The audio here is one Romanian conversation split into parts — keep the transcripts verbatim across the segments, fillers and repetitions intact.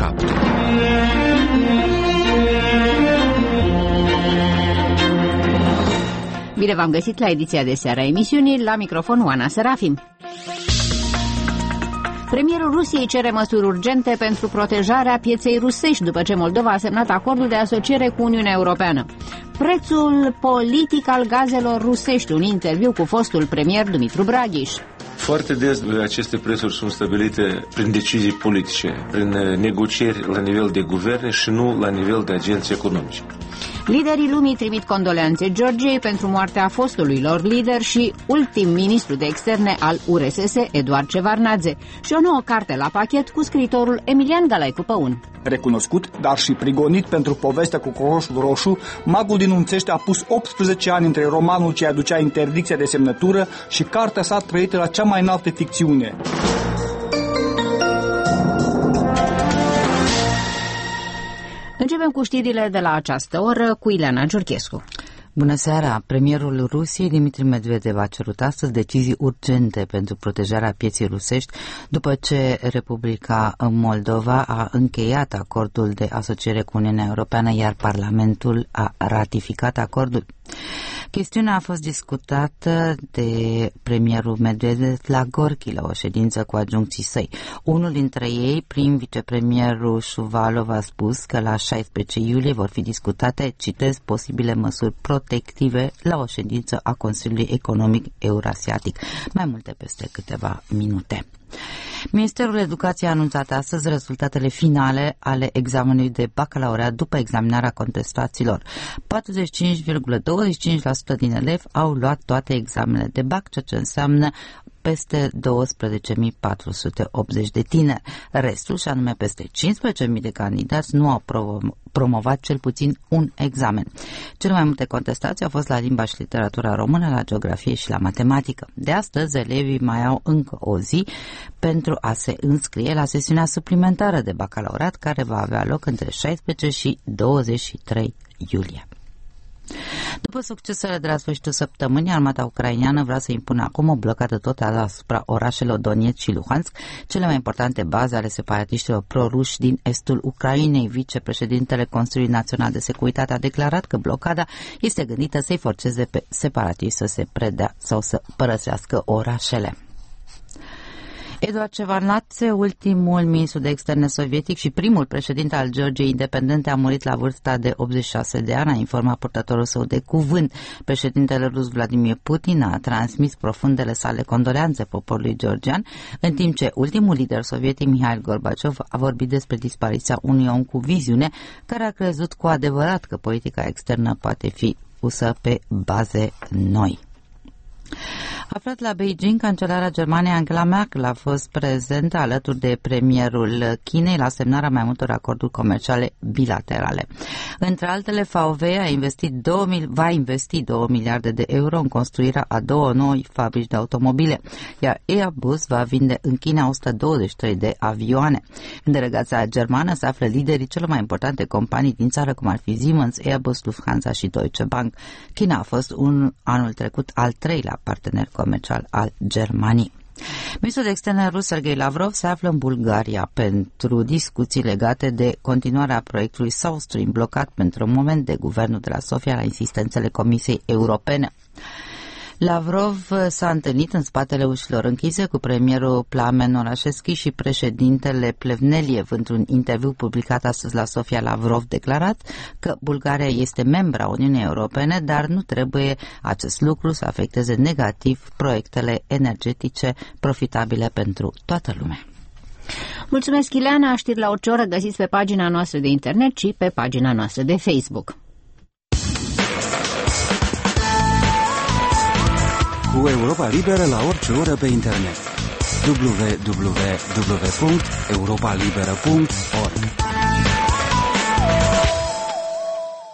șapte. Bine v-am găsit la ediția de seară a emisiunii, la microfon Oana Serafim. Premierul Rusiei cere măsuri urgente pentru protejarea pieței rusești după ce Moldova a semnat acordul de asociere cu Uniunea Europeană. Prețul politic al gazelor rusești, un interviu cu fostul premier Dumitru Braghiș. Foarte des aceste prețuri sunt stabilite prin decizii politice, prin negocieri la nivel de guverne și nu la nivel de agenți economici. Liderii lumii trimit condoleanțe Georgiei pentru moartea fostului lor lider și ultim ministru de externe al U R S S, Eduard Cevardnadze, și o nouă carte la pachet cu scriitorul Emilian Galaicu Păun. Recunoscut, dar și prigonit pentru povestea cu cocoșul roșu, magul din Unțești a pus optsprezece ani între romanul ce aducea interdicția de semnătură și cartea sa trăită la cea mai înaltă ficțiune. Începem cu știrile de la această oră cu Ileana Giurchescu. Bună seara! Premierul Rusiei, Dmitri Medvedev, a cerut astăzi decizii urgente pentru protejarea pieței rusești după ce Republica Moldova a încheiat acordul de asociere cu Uniunea Europeană, iar Parlamentul a ratificat acordul. Chestiunea a fost discutată de premierul Medvedev la Gorki, la o ședință cu adjuncții săi. Unul dintre ei, prim vicepremierul Șuvalov, a spus că la șaisprezece iulie vor fi discutate, citez, posibile măsuri protective la o ședință a Consiliului Economic Eurasiatic. Mai multe peste câteva minute. Ministerul Educației a anunțat astăzi rezultatele finale ale examenului de bacalaureat după examinarea contestațiilor. patruzeci și cinci virgulă douăzeci și cinci la sută din elevi au luat toate examenele de bac, ceea ce înseamnă peste douăsprezece mii patru sute optzeci de tineri. Restul, și anume peste cincisprezece mii de candidați, nu au promovat cel puțin un examen. Cele mai multe contestații au fost la limba și literatura română, la geografie și la matematică. De astăzi, elevii mai au încă o zi pentru a se înscrie la sesiunea suplimentară de bacalaureat, care va avea loc între șaisprezece și douăzeci și trei iulie. După succesele de la sfârșitul săptămânii, armata ucraineană vrea să impună acum o blocadă totală asupra orașelor Donetsk și Luhansk, cele mai importante baze ale separatiștilor proruși din estul Ucrainei. Vicepreședintele Consiliului Național de Securitate a declarat că blocada este gândită să-i forțeze pe separatiști să se predea sau să părăsească orașele. Eduard Cevardnadze, ultimul ministru de externe sovietic și primul președinte al Georgiei independente, a murit la vârsta de optzeci și șase de ani, a informat purtătorul său de cuvânt. Președintele rus Vladimir Putin a transmis profundele sale condoleanțe poporului georgian, în timp ce ultimul lider sovietic, Mihail Gorbaciov, a vorbit despre dispariția unui om cu viziune care a crezut cu adevărat că politica externă poate fi pusă pe baze noi. Aflat la Beijing, cancelara Germaniei Angela Merkel a fost prezentă alături de premierul Chinei la semnarea mai multor acorduri comerciale bilaterale. Între altele, V W a investit două, va investi două miliarde de euro în construirea a două noi fabrici de automobile, iar Airbus va vinde în China o sută douăzeci și trei de avioane. În delegația germană se află liderii celor mai importante companii din țară, cum ar fi Siemens, Airbus, Lufthansa și Deutsche Bank. China a fost un anul trecut al treilea partener comercial al Germaniei. Ministrul de externe rus Sergei Lavrov se află în Bulgaria pentru discuții legate de continuarea proiectului South Stream, blocat pentru un moment de guvernul de la Sofia la insistențele Comisiei Europene. Lavrov s-a întâlnit în spatele ușilor închise cu premierul Plamen Orașeschi și președintele Plevneliev. Într-un interviu publicat astăzi la Sofia, Lavrov declarat că Bulgaria este membra Uniunii Europene, dar nu trebuie acest lucru să afecteze negativ proiectele energetice profitabile pentru toată lumea. Mulțumesc, Ileana. Știri la orice oră găsiți pe pagina noastră de internet și pe pagina noastră de Facebook. Cu Europa Liberă la orice oră pe internet. w w w punct europa liberă punct org.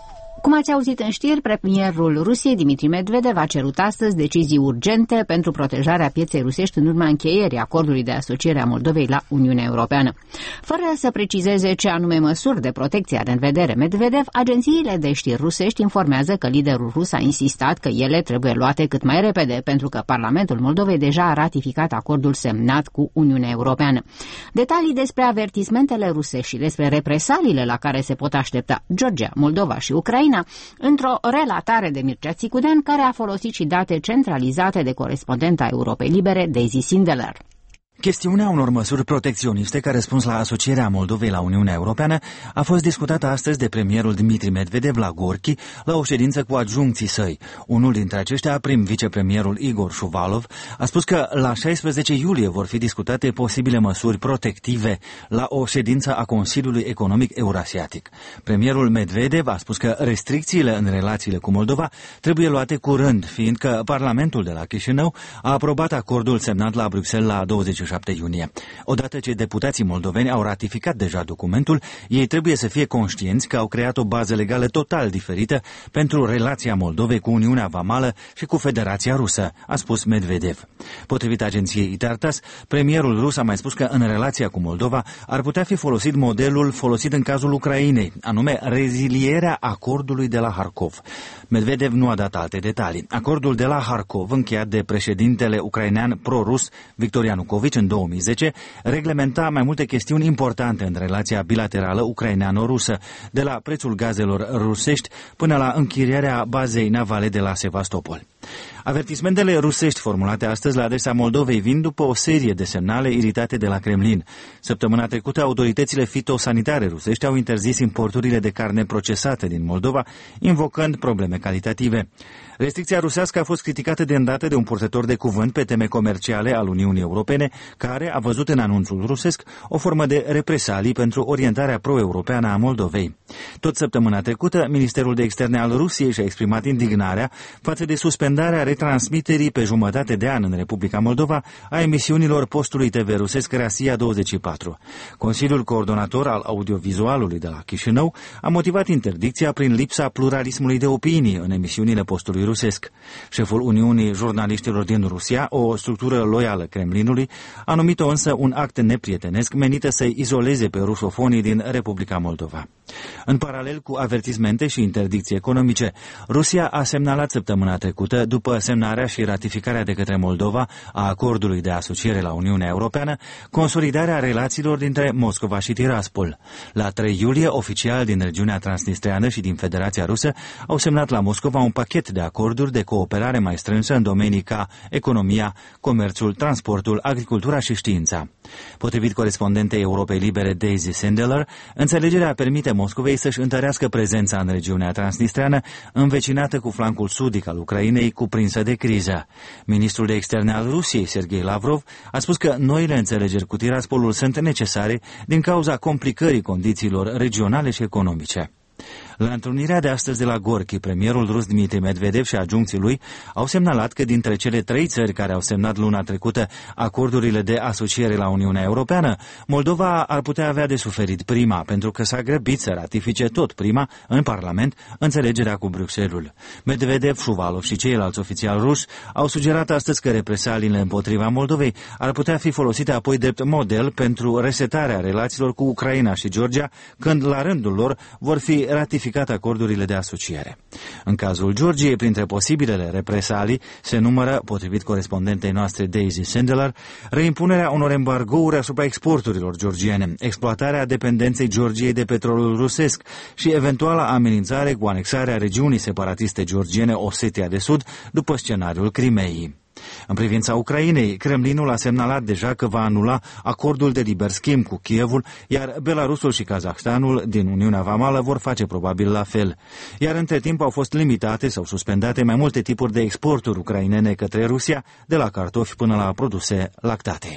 Cum ați auzit în știri, premierul Rusiei, Dmitri Medvedev, a cerut astăzi decizii urgente pentru protejarea pieței rusești în urma încheierii acordului de asociere a Moldovei la Uniunea Europeană. Fără să precizeze ce anume măsuri de protecție are în vedere Medvedev, agențiile de știri rusești informează că liderul rus a insistat că ele trebuie luate cât mai repede, pentru că Parlamentul Moldovei deja a ratificat acordul semnat cu Uniunea Europeană. Detalii despre avertismentele rusești și despre represaliile la care se pot aștepta Georgia, Moldova și Ucraina într-o relatare de Mircea Țicudean, care a folosit și date centralizate de corespondenta Europei Libere, Daisy Sindelar. Chestiunea unor măsuri protecționiste ca răspuns la asocierea Moldovei la Uniunea Europeană a fost discutată astăzi de premierul Dmitri Medvedev la Gorki, la o ședință cu adjuncții săi. Unul dintre aceștia, prim-vicepremierul Igor Shuvalov, a spus că la șaisprezece iulie vor fi discutate posibile măsuri protective la o ședință a Consiliului Economic Eurasiatic. Premierul Medvedev a spus că restricțiile în relațiile cu Moldova trebuie luate curând, fiindcă Parlamentul de la Chișinău a aprobat acordul semnat la Bruxelles la douăzeci și șapte iunie. Odată ce deputații moldoveni au ratificat deja documentul, ei trebuie să fie conștienți că au creat o bază legală total diferită pentru relația Moldovei cu Uniunea Vamală și cu Federația Rusă, a spus Medvedev. Potrivit agenției Itartas, premierul rus a mai spus că în relația cu Moldova ar putea fi folosit modelul folosit în cazul Ucrainei, anume rezilierea acordului de la Harkov. Medvedev nu a dat alte detalii. Acordul de la Harkov, încheiat de președintele ucrainean pro-rus Victor Ianukovici în două mii zece, reglementa mai multe chestiuni importante în relația bilaterală ucraineano-rusă, de la prețul gazelor rusești până la închirierea bazei navale de la Sevastopol. Avertismentele rusești formulate astăzi la adresa Moldovei vin după o serie de semnale iritate de la Kremlin. Săptămâna trecută, autoritățile fitosanitare rusești au interzis importurile de carne procesate din Moldova, invocând probleme calitative. Restricția rusească a fost criticată de îndată de un purtător de cuvânt pe teme comerciale al Uniunii Europene, care a văzut în anunțul rusesc o formă de represalii pentru orientarea pro-europeană a Moldovei. Tot săptămâna trecută, Ministerul de Externe al Rusiei și-a exprimat indignarea față de suspendarea retransmiterii pe jumătate de an în Republica Moldova a emisiunilor postului T V rusesc Rasia douăzeci și patru. Consiliul Coordonator al Audiovizualului de la Chișinău a motivat interdicția prin lipsa pluralismului de opinii în emisiunile postului rusesc. Șeful Uniunii Jurnaliștilor din Rusia, o structură loială Kremlinului, a numit-o însă un act neprietenesc menită să-i izoleze pe rusofonii din Republica Moldova. În paralel cu avertismente și interdicții economice, Rusia a semnalat săptămâna trecută, după semnarea și ratificarea de către Moldova a acordului de asociere la Uniunea Europeană, consolidarea relațiilor dintre Moscova și Tiraspol. La trei iulie, oficiali din regiunea transnistreană și din Federația Rusă au semnat la Moscova un pachet de acorduri de cooperare mai strânsă în domenii ca economia, comerțul, transportul, agricultura și știința. Potrivit corespondentei Europei Libere Daisy Sindelar, înțelegerea permite Moscovei să-și întărească prezența în regiunea transnistreană, învecinată cu flancul sudic al Ucrainei, cuprinsă de criză. Ministrul de Externe al Rusiei, Sergei Lavrov, a spus că noile înțelegeri cu Tiraspolul sunt necesare din cauza complicării condițiilor regionale și economice. La întrunirea de astăzi de la Gorki, premierul rus Dmitri Medvedev și adjuncții lui au semnalat că dintre cele trei țări care au semnat luna trecută acordurile de asociere la Uniunea Europeană, Moldova ar putea avea de suferit prima, pentru că s-a grăbit să ratifice tot prima în Parlament înțelegerea cu Bruxelles-ul. Medvedev, Shuvalov și ceilalți oficiali ruși au sugerat astăzi că represaliile împotriva Moldovei ar putea fi folosite apoi drept model pentru resetarea relațiilor cu Ucraina și Georgia, când la rândul lor vor fi ratificate acordurile de asociere. În cazul Georgiei, printre posibilele represalii, se numără, potrivit corespondentei noastre Daisy Sindelar, reimpunerea unor embargouri asupra exporturilor georgiene, exploatarea dependenței Georgiei de petrolul rusesc și eventuala amenințare cu anexarea regiunii separatiste georgiene Osetia de Sud după scenariul Crimeii. În privința Ucrainei, Kremlinul a semnalat deja că va anula acordul de liber schimb cu Kievul, iar Belarusul și Kazahstanul din Uniunea Vamală vor face probabil la fel. Iar între timp au fost limitate sau suspendate mai multe tipuri de exporturi ucrainene către Rusia, de la cartofi până la produse lactate.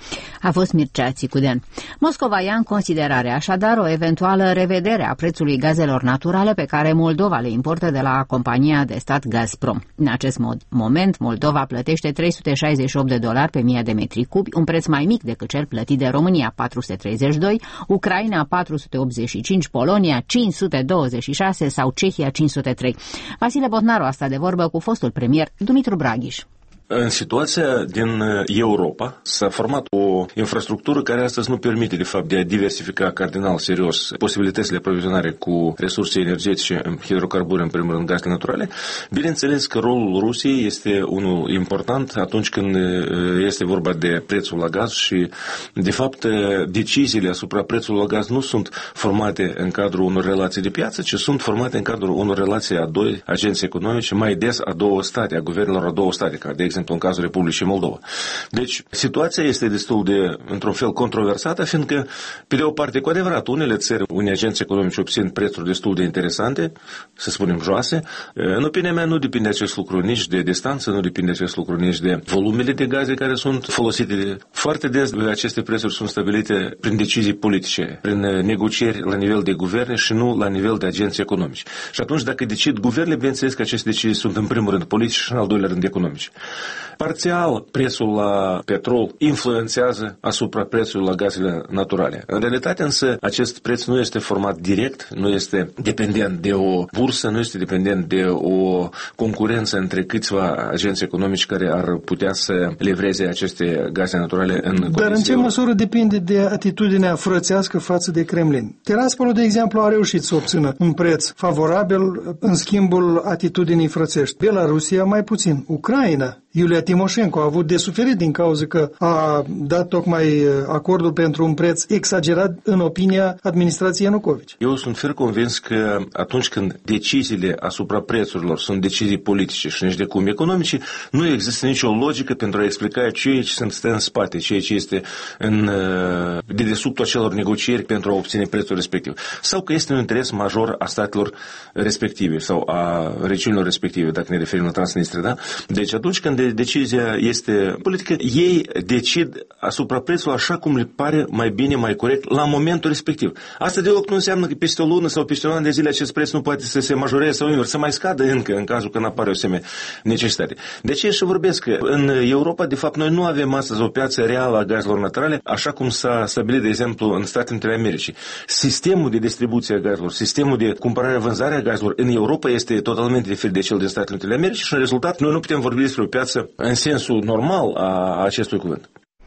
A fost Mircea Țicudean. Moscova ia în considerare așadar o eventuală revedere a prețului gazelor naturale pe care Moldova le importă de la compania de stat Gazprom. În acest mod, moment, Moldova plătește trei sute șaizeci și opt de dolari pe mie de metri cubi, un preț mai mic decât cel plătit de România, patru sute treizeci și doi, Ucraina patru sute optzeci și cinci, Polonia cinci sute douăzeci și șase sau Cehia cinci sute trei. Vasile Botnaru a stat de vorbă cu fostul premier Dumitru Braghiș. În situația din Europa s-a format o infrastructură care astăzi nu permite, de fapt, de a diversifica cardinal serios posibilitățile de aprovizionare cu resurse energetice, hidrocarburi, în primul rând, gaze naturale. Bineînțeles că rolul Rusiei este unul important atunci când este vorba de prețul la gaz și, de fapt, deciziile asupra prețului la gaz nu sunt formate în cadrul unor relații de piață, ci sunt formate în cadrul unor relații a doi agenți economici, mai des a două state, a guvernelor a două state, ca de exemplu în cazul Republicii Moldova. Deci, situația este destul de, într-un fel, controversată, fiindcă, pe de o parte, cu adevărat, unele țări, unii agenți economici obțin prețuri destul de interesante, să spunem joase. În opinia mea, nu depinde acest lucru nici de distanță, nu depinde acest lucru nici de volumele de gaze care sunt folosite. Foarte des aceste prețuri sunt stabilite prin decizii politice, prin negocieri la nivel de guverne și nu la nivel de agenți economici. Și atunci, dacă decid guvernele, bineînțeles că aceste decizii sunt în primul rând politice și în al doilea rând economici. Parțial, prețul la petrol influențează asupra prețului la gazele naturale. În realitate, însă, acest preț nu este format direct, nu este dependent de o bursă, nu este dependent de o concurență între câțiva agenți economici care ar putea să livreze aceste gaze naturale în condiții. Dar în ce măsură depinde de atitudinea frățească față de Kremlin? Tiraspolul, de exemplu, a reușit să obțină un preț favorabil în schimbul atitudinii frățești. Belarusia mai puțin. Ucraina, Iulia Timoșenko a avut de suferit din cauza că a dat tocmai acordul pentru un preț exagerat în opinia administrației Ianucovici. Eu sunt fer convins că atunci când deciziile asupra prețurilor sunt decizii politice și nici de cum economice, nu există nicio logică pentru a explica ceea ce se stă în spate, ceea ce este în dedesubtul acelor negocieri pentru a obține prețul respectiv. Sau că este un interes major a statelor respective sau a regiunilor respective, dacă ne referim la Transnistria, da? Deci atunci când decizia este politică, ei decid asupra prețului așa cum le pare mai bine, mai corect la momentul respectiv. Asta deloc nu înseamnă că peste o lună sau peste un an de zile acest preț nu poate să se majoreze sau invers, să mai scadă încă în cazul când apare o asemenea necesitate. De ce și vorbesc că în Europa, de fapt, noi nu avem astăzi o piață reală a gazelor naturale, așa cum s-a stabilit, de exemplu, în Statele Unite ale Americii. Sistemul de distribuție a gazelor, sistemul de cumpărare-vânzare a gazelor în Europa este totalmente diferit de cel din Statele Unite ale Americii și, în rezultat, noi nu putem vorbi despre o piață în sensul normal a acestui cuvânt.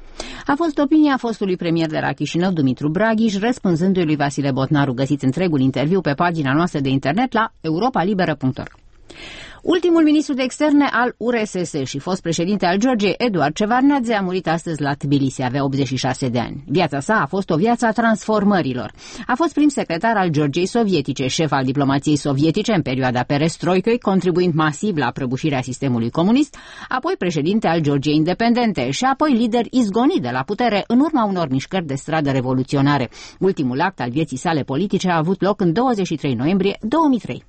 A fost opinia fostului premier de la Chișinău, Dumitru Braghiș, răspunzându-i lui Vasile Botnaru. Găsiți întregul interviu pe pagina noastră de internet la europa liberă punct org. Ultimul ministru de externe al U R S S și fost președinte al Georgiei, Eduard Shevardnadze, a murit astăzi la Tbilisi, avea optzeci și șase de ani. Viața sa a fost o viață a transformărilor. A fost prim secretar al Georgiei sovietice, șef al diplomației sovietice în perioada perestroicăi, contribuind masiv la prăbușirea sistemului comunist, apoi președinte al Georgiei independente și apoi lider izgonit de la putere în urma unor mișcări de stradă revoluționare. Ultimul act al vieții sale politice a avut loc în douăzeci și trei noiembrie două mii trei.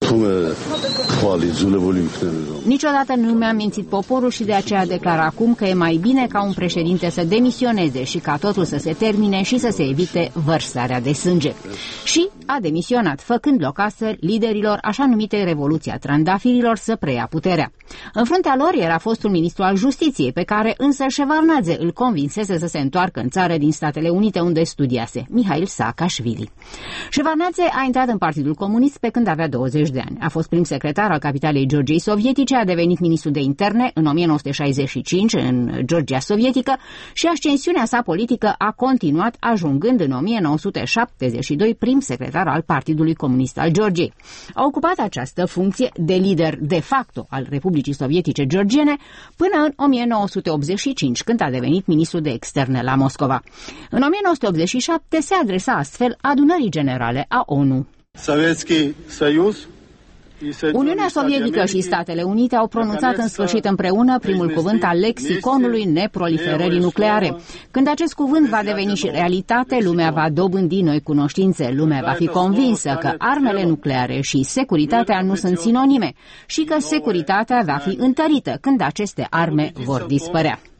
Niciodată nu mi-a mințit poporul și de aceea declar acum că e mai bine ca un președinte să demisioneze și ca totul să se termine și să se evite vărsarea de sânge. Și a demisionat, făcând loc astfel liderilor așa numite Revoluția Trandafirilor să preia puterea. În fruntea lor era fostul ministru al Justiției, pe care însă Shevardnadze îl convinsese să se întoarcă în țară din Statele Unite unde studiase, Mihail Saakashvili. Shevardnadze a intrat în Partidul Comunist pe când avea douăzeci de ani. A fost prim secretar al capitalei Georgiei sovietice, a devenit ministru de interne în o mie nouă sute șaizeci și cinci în Georgia sovietică și ascensiunea sa politică a continuat, ajungând în o mie nouă sute șaptezeci și doi prim secretar al Partidului Comunist al Georgiei. A ocupat această funcție de lider de facto al Republicii Sovietice Georgiene până în o mie nouă sute optzeci și cinci, când a devenit ministru de externe la Moscova. În o mie nouă sute optzeci și șapte se adresa astfel adunării generale a ONU. Sovietski Soyuz Uniunea Sovietică și Statele Unite au pronunțat în sfârșit împreună primul cuvânt al lexiconului neproliferării nucleare. Când acest cuvânt va deveni și realitate, lumea va dobândi noi cunoștințe, lumea va fi convinsă că armele nucleare și securitatea nu sunt sinonime și că securitatea va fi întărită când aceste arme vor dispărea.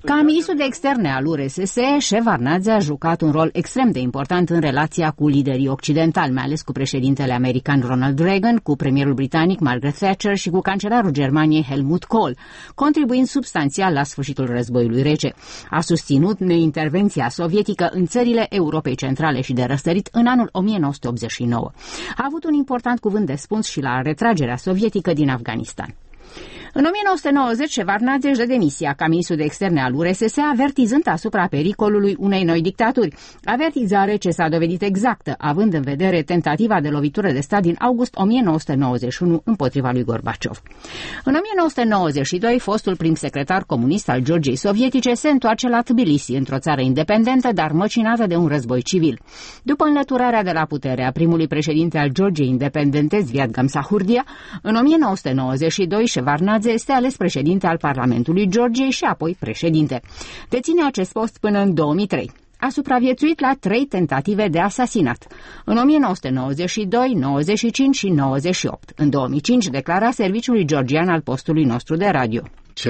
Ca ministru de externe al U R S S, Shevardnadze a jucat un rol extrem de important în relația cu liderii occidentali, mai ales cu președintele american Ronald Reagan, cu premierul britanic Margaret Thatcher și cu cancelarul Germaniei Helmut Kohl, contribuind substanțial la sfârșitul războiului rece. A susținut intervenția sovietică în țările Europei Centrale și de răsărit în anul o mie nouă sute optzeci și nouă. A avut un important cuvânt de spus și la retragerea sovietică din Afganistan. În o mie nouă sute nouăzeci, Shevardnadze își dă demisia ca ministru de externe al U R S S, avertizând asupra pericolului unei noi dictaturi. Avertizare ce s-a dovedit exactă, având în vedere tentativa de lovitură de stat din august o mie nouă sute nouăzeci și unu împotriva lui Gorbaciov. În o mie nouă sute nouăzeci și doi, fostul prim secretar comunist al Georgiei sovietice se întoarce la Tbilisi, într-o țară independentă, dar măcinată de un război civil. După înlăturarea de la putere a primului președinte al Georgiei independente, Zviad Gamsahurdia, în o mie nouă sute nouăzeci și doi, Shevardnadze este ales președinte al Parlamentului Georgiei și apoi președinte. Deține acest post până în două mii trei. A supraviețuit la trei tentative de asasinat. În o mie nouă sute nouăzeci și doi, nouăzeci și cinci și nouăzeci și opt. În două mii cinci declara serviciului georgian al postului nostru de radio.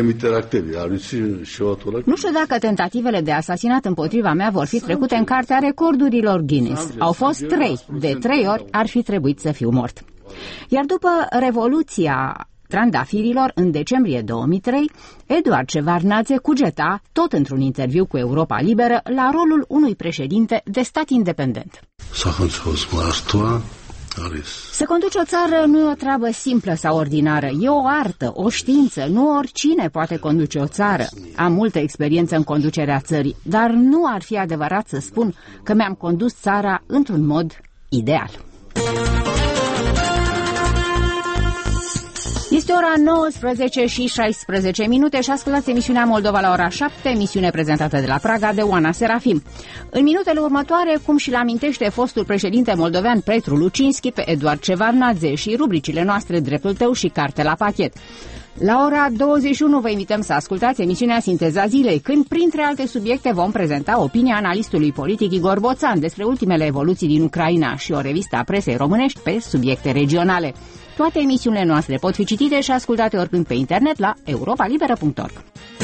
Nu știu dacă tentativele de asasinat împotriva mea vor fi trecute în cartea recordurilor Guinness. Au fost trei. De trei ori ar fi trebuit să fiu mort. Iar după Revoluția Trandafirilor, în decembrie două mii trei, Eduard Shevardnadze cugeta, tot într-un interviu cu Europa Liberă, la rolul unui președinte de stat independent. Să conduci o țară nu e o treabă simplă sau ordinară, e o artă, o știință, nu oricine poate conduce o țară. Am multă experiență în conducerea țării, dar nu ar fi adevărat să spun că mi-am condus țara într-un mod ideal. Este ora nouăsprezece și șaisprezece minute și ascultați emisiunea Moldova la ora șapte, emisiune prezentată de la Praga de Oana Serafim. În minutele următoare, cum și-l amintește fostul președinte moldovean Petru Lucinski pe Eduard Shevardnadze și rubricile noastre Dreptul tău și Carte la pachet. La ora douăzeci și unu vă invităm să ascultați emisiunea Sinteza zilei, când, printre alte subiecte, vom prezenta opinia analistului politic Igor Boțan despre ultimele evoluții din Ucraina și o revistă a presei românești pe subiecte regionale. Toate emisiunile noastre pot fi citite și ascultate oricând pe internet la europa liberă punct org.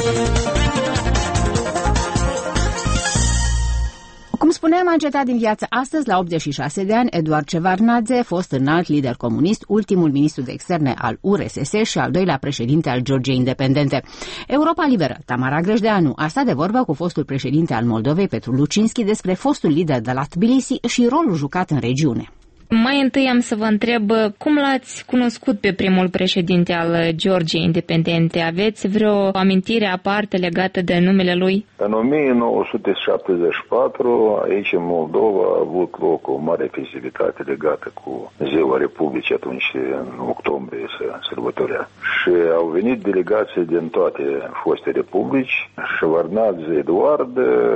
Cum spuneam, a încetat din viață astăzi, la optzeci și șase de ani, Eduard Shevardnadze, fost înalt lider comunist, ultimul ministru de externe al U R S S și al doilea președinte al Georgiei independente. Europa Liberă, Tamara Grejdeanu, a stat de vorbă cu fostul președinte al Moldovei, Petru Lucinski, despre fostul lider de la Tbilisi și rolul jucat în regiune. Mai întâi am să vă întreb cum l-ați cunoscut pe primul președinte al Georgiei independente. Aveți vreo amintire aparte legată de numele lui? În o mie nouă sute șaptezeci și patru, aici în Moldova, a avut loc o mare festivitate legată cu Ziua Republicii, atunci în octombrie se sărbătorea. Și au venit delegații din toate foste republici, Shevardnadze Eduard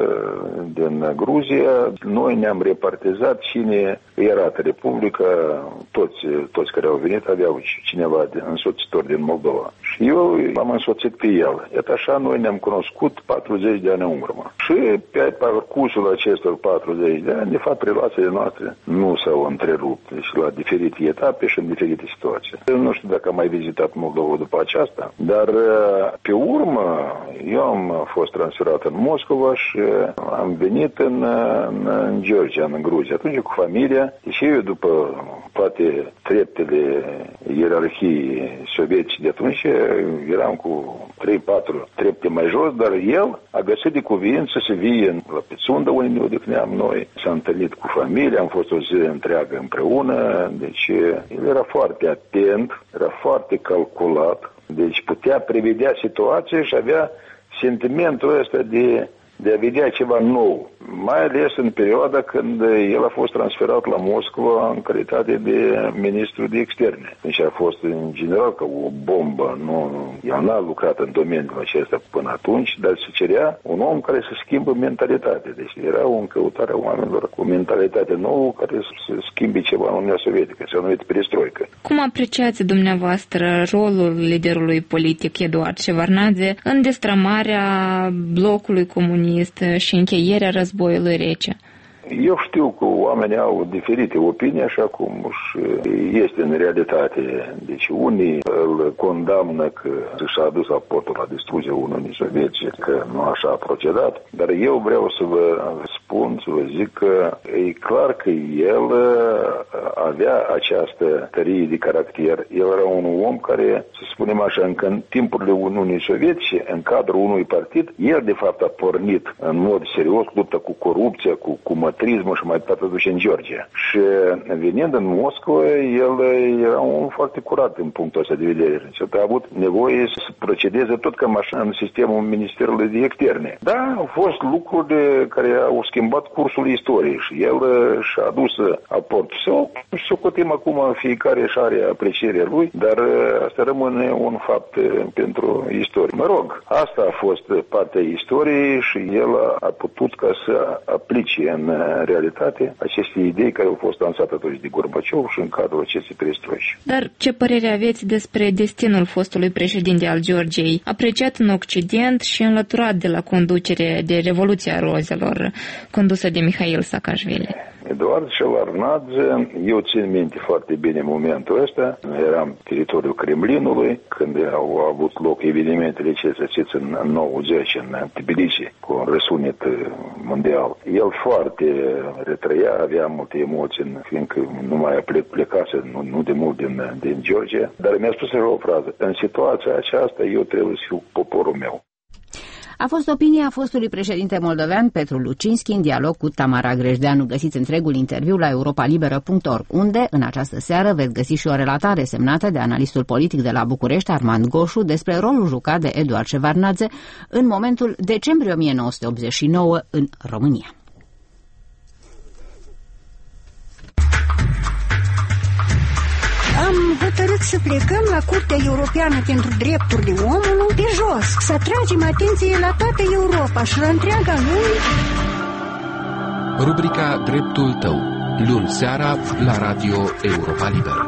din Gruzia. Noi ne-am repartizat cine era republica. Republica, toți, toți care au venit aveau cineva de însoțitor din Moldova. Și eu l-am însoțit pe el. Iată așa noi ne-am cunoscut patruzeci de ani în urmă. Și pe parcursul acestor patruzeci de ani, de fapt, relațiile noastre nu s-au întrerupt. Deci la diferite etape și în diferite situații. Eu nu știu dacă am mai vizitat Moldova după aceasta, dar pe urmă eu am fost transferat în Moscova și am venit în, în, în Georgia, în Gruzia, atunci cu familia. Și eu, după toate treptele ierarhiei sovietice de atunci, eram cu trei patru trepte mai jos, dar el a găsit de cuvință să vie la Pițundă, unde ne odihneam noi. S-a întâlnit cu familia, am fost o zi întreagă împreună, deci el era foarte atent, era foarte calculat, deci putea prevedea situația și avea sentimentul ăsta de de a vedea ceva nou, mai ales în perioada când el a fost transferat la Moscova în calitate de ministru de externe. Deci a fost în general ca o bombă. Nu, el n-a lucrat în domeniul acesta până atunci, dar se cerea un om care să schimbă mentalitatea. Deci era o încăutare a oamenilor cu mentalitate nouă care să schimbe ceva în Uniunea Sovietică, se numit perestroică. Cum apreciați dumneavoastră rolul liderului politic Eduard Shevardnadze în destrămarea blocului comunist și încheierea războiului rece? Eu știu că oamenii au diferite opinii, așa cum și este în realitate. Deci unii îl condamnă că și-a adus aportul la distrugerea Uniunii Sovietice, că nu așa a procedat, dar eu vreau să vă spun, să vă zic că e clar că el avea această tărie de caracter. El era un om care, să spunem așa, încă în timpurile Uniunii Sovietice, în cadrul unui partid, el de fapt a pornit în mod serios lupta cu corupția, cu, cu mătrismul și mai departe duce în Georgia. Și venind în Moscova, el era un foarte curat în punctul ăsta de vedere. Și a avut nevoie să procedeze tot cam așa în sistemul Ministerului de Externe. Da, au fost lucruri care au schimbat cursul istoriei și el și-a adus aport. Să socotim acum fiecare și are aprecierea lui, dar asta rămâne un fapt pentru istorie. Mă rog, asta a fost partea istoriei și el a putut ca să aplice în realitate aceste idei care au fost lansate atunci de Gorbaciov și în cadrul acestei perestroici. Dar ce părere aveți despre destinul fostului președinte al Georgiei, apreciat în Occident și înlăturat de la conducere de Revoluția Rozelor, condusă de Mihail Saakashvili? Eduard Shevardnadze, eu țin minte foarte bine momentul ăsta. Eram teritoriul Kremlinului, când au avut loc evenimentele acestea în nouăzeci, în Tbilisi, cu un răsunet mondial. El foarte retrăia, avea multe emoții, fiindcă nu mai plecase nu, nu de mult din, din Georgia, dar mi-a spus o frază: în situația aceasta eu trebuie să fiu poporul meu. A fost opinia fostului președinte moldovean Petru Lucinski în dialog cu Tamara Grejdeanu. Găsiți întregul interviu la europa liberă punct org, unde în această seară veți găsi și o relatare semnată de analistul politic de la București, Armand Goșu, despre rolul jucat de Eduard Shevardnadze în momentul decembrie o mie nouă sute optzeci și nouă în România. Am hotărât să plecăm la Curtea Europeană pentru Drepturile Omului pe jos, să atragem atenție la toată Europa și la întreaga lume. Rubrica Dreptul tău, luni seara la Radio Europa Liberă.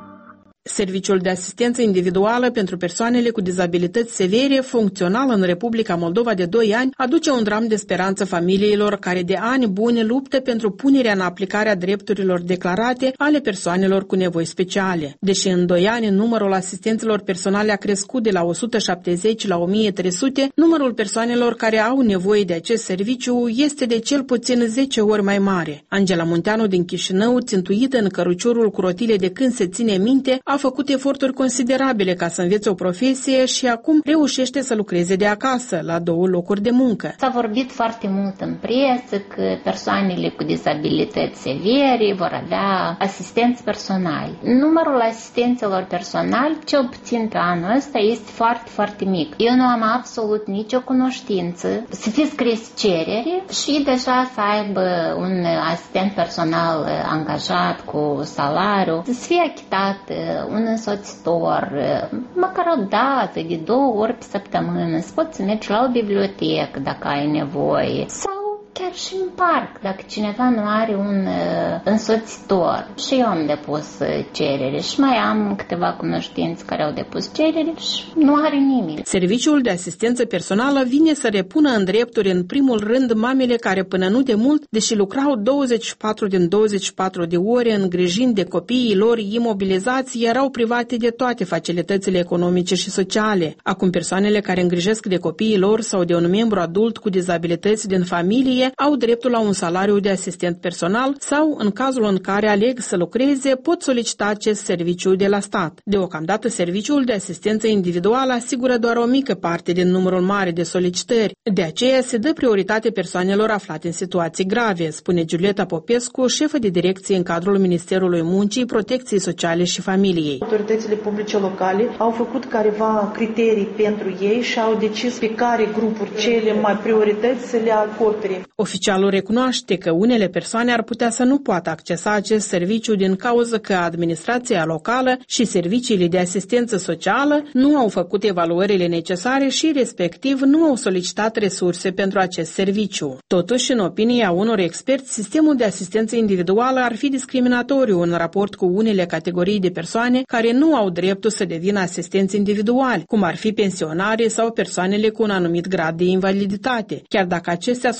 Serviciul de asistență individuală pentru persoanele cu dizabilități severe, funcțional în Republica Moldova de doi ani, aduce un dram de speranță familiilor care de ani buni luptă pentru punerea în aplicare a drepturilor declarate ale persoanelor cu nevoi speciale. Deși în doi ani numărul asistenților personale a crescut de la o sută șaptezeci la o mie trei sute, numărul persoanelor care au nevoie de acest serviciu este de cel puțin zece ori mai mare. Angela Munteanu din Chișinău, țintuită în căruciorul cu rotile de când se ține minte, a făcut eforturi considerabile ca să învețe o profesie și acum reușește să lucreze de acasă, la două locuri de muncă. S-a vorbit foarte mult în presă că persoanele cu dizabilități severe vor avea asistenți personali. Numărul asistenților personali, cel puțin pe anul ăsta, este foarte, foarte mic. Eu nu am absolut nicio cunoștință să fie scris cerere și deja să aibă un asistent personal angajat cu salariu, să fie achitat un însoțitor, măcar o dată, de două ori pe săptămână, să poți să mergi la o bibliotecă dacă ai nevoie, sau chiar și în parc, dacă cineva nu are un uh, însoțitor. Și eu am depus uh, cerere și mai am câteva cunoștinți care au depus cerere și nu are nimeni. Serviciul de asistență personală vine să repună în drepturi în primul rând mamele care până nu de mult, deși lucrau douăzeci și patru din douăzeci și patru de ore îngrijind de copiii lor imobilizați, erau private de toate facilitățile economice și sociale. Acum persoanele care îngrijesc de copiii lor sau de un membru adult cu dizabilități din familie au dreptul la un salariu de asistent personal sau, în cazul în care aleg să lucreze, pot solicita acest serviciu de la stat. Deocamdată, serviciul de asistență individuală asigură doar o mică parte din numărul mare de solicitări. De aceea se dă prioritate persoanelor aflate în situații grave, spune Giulieta Popescu, șefă de direcție în cadrul Ministerului Muncii, Protecției Sociale și Familiei. Autoritățile publice locale au făcut careva criterii pentru ei și au decis pe care grupuri cele mai priorități să le acopere. Oficialul recunoaște că unele persoane ar putea să nu poată accesa acest serviciu din cauza că administrația locală și serviciile de asistență socială nu au făcut evaluările necesare și, respectiv, nu au solicitat resurse pentru acest serviciu. Totuși, în opinia unor experți, sistemul de asistență individuală ar fi discriminatoriu în raport cu unele categorii de persoane care nu au dreptul să devină asistenți individuali, cum ar fi pensionarii sau persoanele cu un anumit grad de invaliditate, chiar dacă acestea sunt cele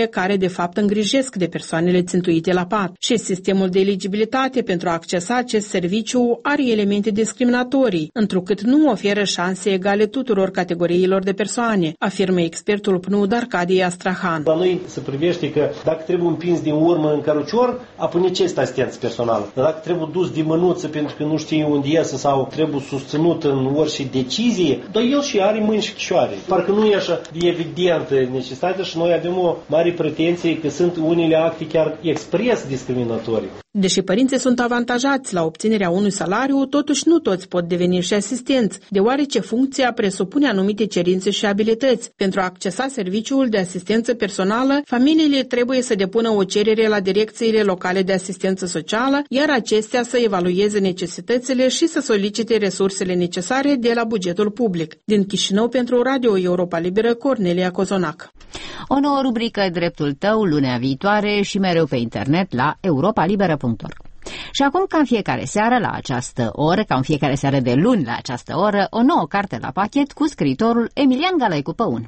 cele care de fapt îngrijesc de persoanele țintuite la pat și sistemul de eligibilitate pentru a accesa acest serviciu are elemente discriminatorii, întrucât nu oferă șanse egale tuturor categoriilor de persoane, afirmă expertul P N U D Arcadie Astrahan. La noi se privește că dacă trebuie împins din urmă în cărucior, apoi necesită asistență personală. Dar dacă trebuie dus de mânuță pentru că nu știe unde iese sau trebuie susținut în orice decizie, dar el și are mâini și picioare. Parcă nu e așa de evidentă necesitatea și noi avem o mare pretenție că sunt unele acte chiar expres discriminatorii. Deși părinții sunt avantajați la obținerea unui salariu, totuși nu toți pot deveni și asistenți, deoarece funcția presupune anumite cerințe și abilități. Pentru a accesa serviciul de asistență personală, familiile trebuie să depună o cerere la direcțiile locale de asistență socială, iar acestea să evalueze necesitățile și să solicite resursele necesare de la bugetul public. Din Chișinău pentru Radio Europa Liberă, Cornelia Cozonac. O nouă rubrică Dreptul tău lunea viitoare și mereu pe internet la europa liberă punct org. Și acum, ca în fiecare seară la această oră, ca în fiecare seară de luni la această oră, o nouă carte la pachet cu scriitorul Emilian Galaicu Păun.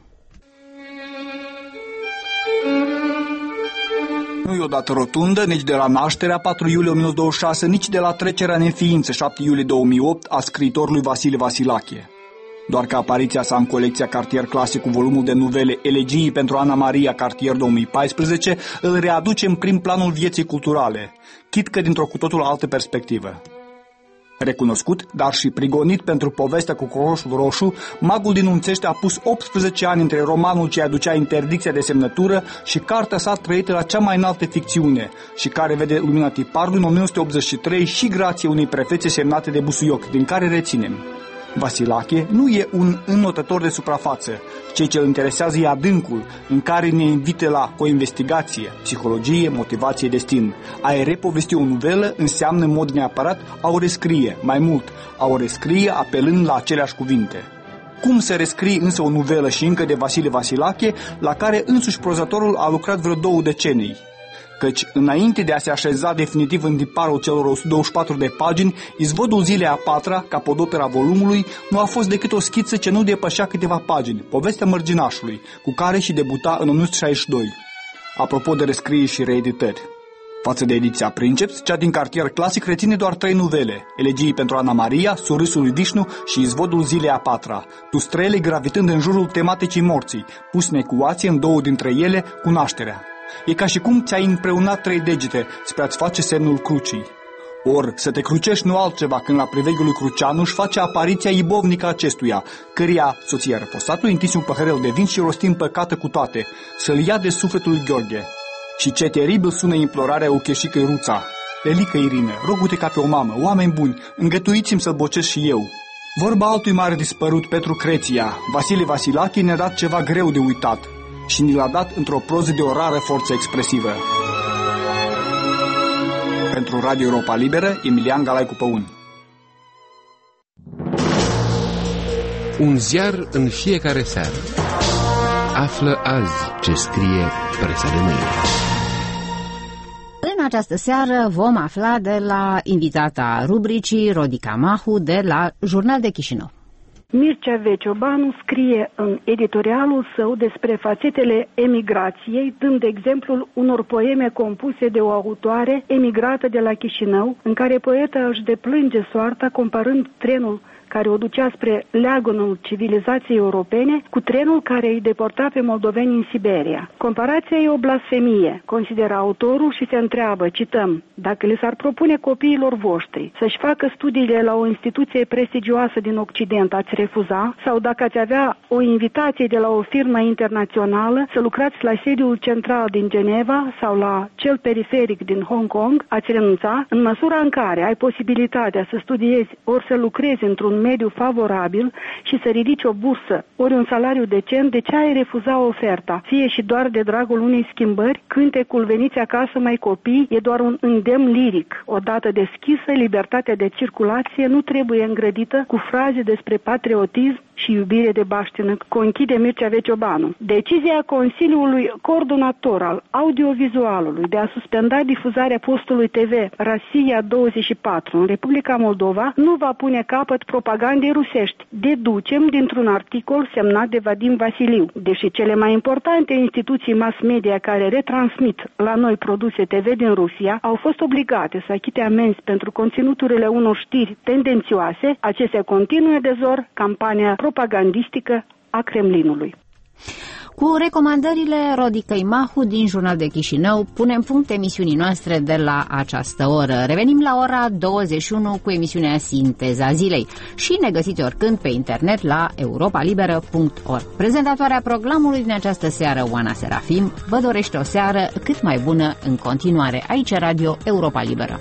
Nu e o dată rotundă, nici de la nașterea patru iulie o mie nouă sute douăzeci și șase, nici de la trecerea în neființă șapte iulie două mii opt a scriitorului Vasile Vasilache. Doar că apariția sa în colecția Cartier Clasic cu volumul de nuvele Elegii pentru Ana Maria Cartier două mii paisprezece îl readuce în prim planul vieții culturale, chit că dintr-o cu totul altă perspectivă. Recunoscut, dar și prigonit pentru povestea cu cocoșul roșu, magul din Unțești a pus optsprezece ani între romanul ce aducea interdicția de semnătură și cartea sa trăită la cea mai înaltă ficțiune și care vede lumina tiparului în o mie nouă sute optzeci și trei și grație unei prefețe semnate de Busuioc, din care reținem: Vasilache nu e un înnotător de suprafață. Ceea ce îl interesează e adâncul, în care ne invită la coinvestigație, psihologie, motivație, destin. A repovesti o novelă înseamnă în mod neapărat a o rescrie, mai mult, a o rescrie apelând la aceleași cuvinte. Cum să rescrie însă o novelă și încă de Vasile Vasilache, la care însuși prozatorul a lucrat vreo două decenii? Căci, înainte de a se așeza definitiv în tiparul celor o sută douăzeci și patru de pagini, Izvodul zilei a patra, capodopera volumului, nu a fost decât o schiță ce nu depășea câteva pagini, povestea Mărginașului, cu care și debuta în o mie nouă sute șaizeci și doi. Apropo de rescrieri și reeditări. Față de ediția Princeps, cea din Cartier Clasic reține doar trei novele: Elegii pentru Ana Maria, Surâsul lui Vișnu și Izvodul zilei a patra, tustrele gravitând în jurul tematicii morții, pus în ecuație în două dintre ele cu nașterea. E ca și cum ți-ai împreunat trei degete spre a-ți face semnul crucii. Or, să te crucești nu altceva când la priveghiul lui Cruceanu își face apariția ibovnică acestuia, căreia soția răposatului întinse un păhărel de vin și rosti împăcată cu toate, să-l ia de sufletul lui Gheorghe. Și ce teribil sună implorarea ucheșicăi Ruța: Lelică Irine, rogu-te ca pe o mamă, oameni buni, îngătuiți-mi să-l bocesc și eu. Vorba altui mare dispărut, Petru Creția, Vasile Vasilache ne-a dat ceva greu de uitat și ni l-a dat într-o proză de o rară forță expresivă. Pentru Radio Europa Liberă, Emilian Galaicu Păun. Un ziar în fiecare seară. Află azi ce scrie presa de mâine. În această seară vom afla de la invitata rubricii, Rodica Mahu, de la Jurnal de Chișinău. Mircea Veciobanu scrie în editorialul său despre fațetele emigrației, dând exemplul unor poeme compuse de o autoare emigrată de la Chișinău, în care poeta își deplânge soarta comparând trenul care o ducea spre leagănul civilizației europene cu trenul care îi deporta pe moldoveni în Siberia. Comparația e o blasfemie, consideră autorul și se întreabă, cităm: dacă le s-ar propune copiilor voștri să-și facă studiile la o instituție prestigioasă din Occident, ați refuza? Sau dacă ați avea o invitație de la o firmă internațională să lucrați la sediul central din Geneva sau la cel periferic din Hong Kong, ați renunța? În măsura în care ai posibilitatea să studiezi ori să lucrezi într-un mediu favorabil și să ridici o bursă ori un salariu decent, de ce ai refuza oferta? Fie și doar de dragul unei schimbări, cântecul veniți acasă mai copii e doar un îndemn liric. Odată deschisă, libertatea de circulație nu trebuie îngrădită cu fraze despre patriotism, și iubire de baștină, conchide Mircea Veciobanu. Decizia Consiliului Coordonator al Audiovizualului de a suspenda difuzarea postului T V Rosia douăzeci și patru în Republica Moldova nu va pune capăt propagandei rusești. Deducem dintr-un articol semnat de Vadim Vasiliu. Deși cele mai importante instituții mass media care retransmit la noi produse T V din Rusia au fost obligate să achite amenzi pentru conținuturile unor știri tendențioase, acestea continuă de zor campania propagandistică a Kremlinului. Cu recomandările Rodicăi Mahu din Jurnal de Chișinău, punem punct emisiunii noastre de la această oră. Revenim la ora douăzeci și unu cu emisiunea Sinteza Zilei și ne găsiți oricând pe internet la europa liberă punct org. Prezentatoarea programului din această seară, Oana Serafim, vă dorește o seară cât mai bună în continuare. Aici Radio Europa Liberă.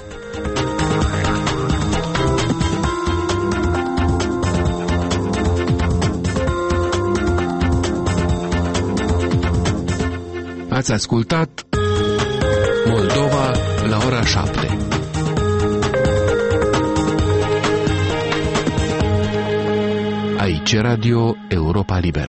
Ați ascultat Moldova la ora șapte. Aici Radio Europa Liberă.